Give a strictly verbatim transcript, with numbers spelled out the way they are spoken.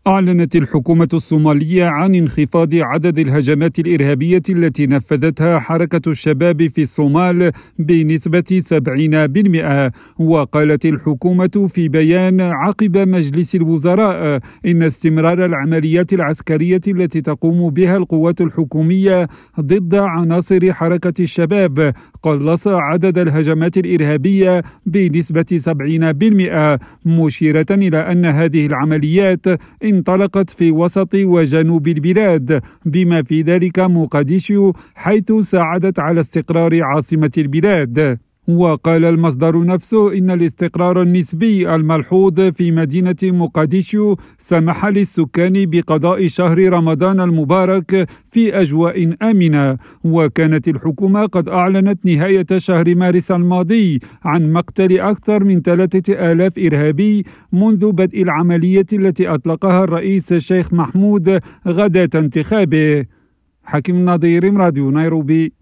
أعلنت الحكومة الصومالية عن انخفاض عدد الهجمات الإرهابية التي نفذتها حركة الشباب في الصومال بنسبة سبعين بالمئة. وقالت الحكومة في بيان عقب مجلس الوزراء إن استمرار العمليات العسكرية التي تقوم بها القوات الحكومية ضد عناصر حركة الشباب قلص عدد الهجمات الإرهابية بنسبة سبعين بالمئة، مشيرة إلى أن هذه العمليات انطلقت في وسط وجنوب البلاد بما في ذلك مقديشو، حيث ساعدت على استقرار عاصمة البلاد. وقال المصدر نفسه إن الاستقرار النسبي الملحوظ في مدينة مقديشو سمح للسكان بقضاء شهر رمضان المبارك في أجواء آمنة. وكانت الحكومة قد أعلنت نهاية شهر مارس الماضي عن مقتل أكثر من ثلاثة آلاف إرهابي منذ بدء العملية التي أطلقها الرئيس الشيخ محمود غداة انتخابه. حكيم نظير، راديو نيروبي.